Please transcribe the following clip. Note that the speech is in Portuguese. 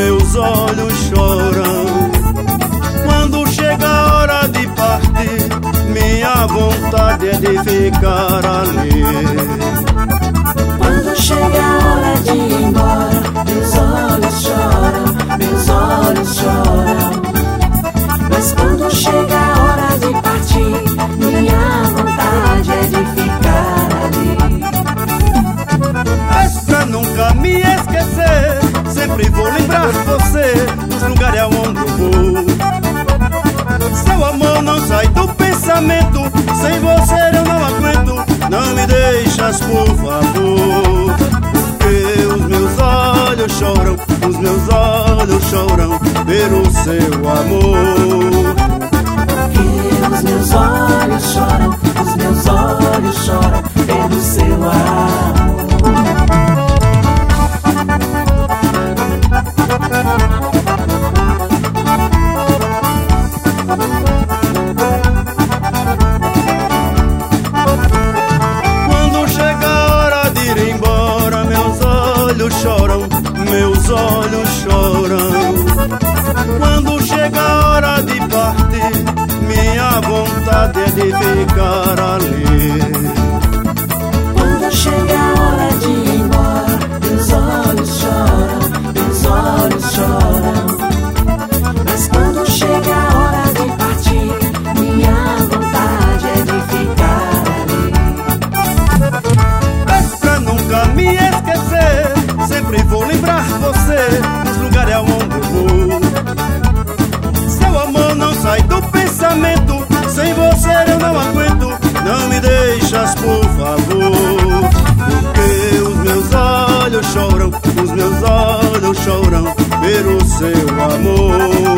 meus olhos choram. Quando chega a hora de partir, minha vontade é de ficar ali. Quando chega a hora de ir embora, meus olhos choram, meus olhos choram. Mas quando chega a hora de partir, minha vontade é de ficar ali. Mas pra nunca me esquecer, sempre vou lembrar você nos lugares aonde eu vou. Seu amor não sai do pensamento, sem você eu não aguento. Não me deixas, por favor, porque os meus olhos choram, os meus olhos choram pelo seu amor. Porque os meus olhos choram, os meus olhos choram pelo seu amor. Quando chega a hora de ir embora, meus olhos choram, meus olhos choram. Quando chega a hora de partir, minha vontade é de ficar ali. Quando chega a hora de ir embora, meus olhos choram, meus olhos choram. Mas quando chega a hora de partir, minha vontade é de ficar ali. Mas pra nunca me esquecer, sempre vou lembrar você nos lugares aonde eu vou. Seu amor não sai do pensamento, sem você eu não aguento. Não me deixas, por favor, porque os meus olhos choram, os meus olhos choram pelo seu amor.